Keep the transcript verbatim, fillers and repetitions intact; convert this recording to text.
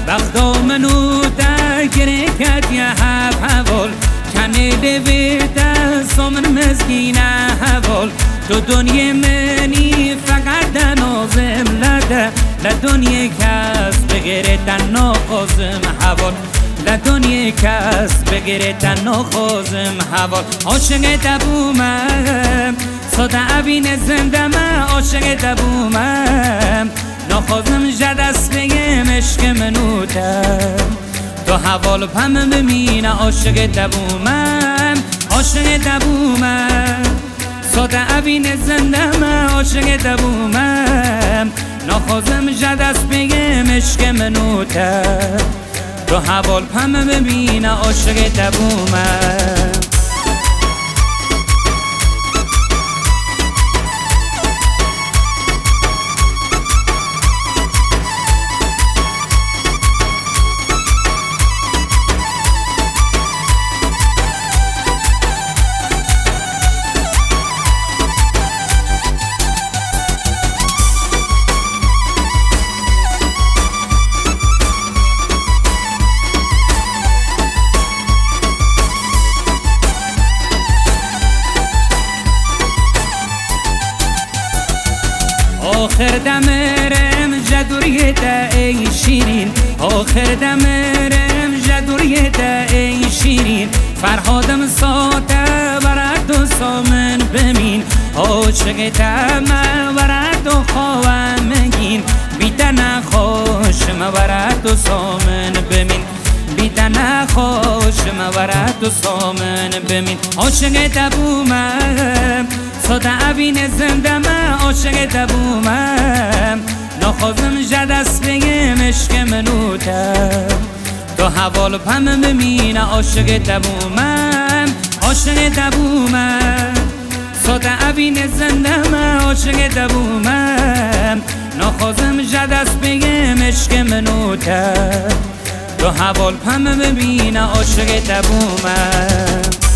وقتا منو درگره کد یه هف حوال کنه دویده سامن مزگینه حوال تو دنیا منی فقط دنازم لده لدنیا کس بگیره تنها خوزم حوال لدنیا کس بگیره تنها خوزم حوال عاشق دبومم ساده عبین زنده من عاشق دبومم نخوزم جدست بگم عشق منوتم تو حوال پم بمینه عاشق دبومم عاشق دبومم ساده عبین زنده من عاشق دبومم نخوزم جدست بگم عشق منوتم تو حوال پم ببینه عاشق دبومم آخر دمرم جدوریت ای شیرین آخر دمرم جدوریت ای شیرین فرهادم ساته برد و سامن بمین عاشق تمه برد و خواهم مگین بیتن خوشم برد و سامن بمین بیتن خوشم برد و سامن بمین عاشق دبومم ساده عبین زنده من عاشق دبومم نخوزم جدست بگم عشق منوتم تو حوال پم بمینه عاشق دبومم عاشق دبومم ساده عبین زنده من عاشق دبومم نخوزم جدست بگم عشق منوتم تو حوال پم ببینه عاشق دبومم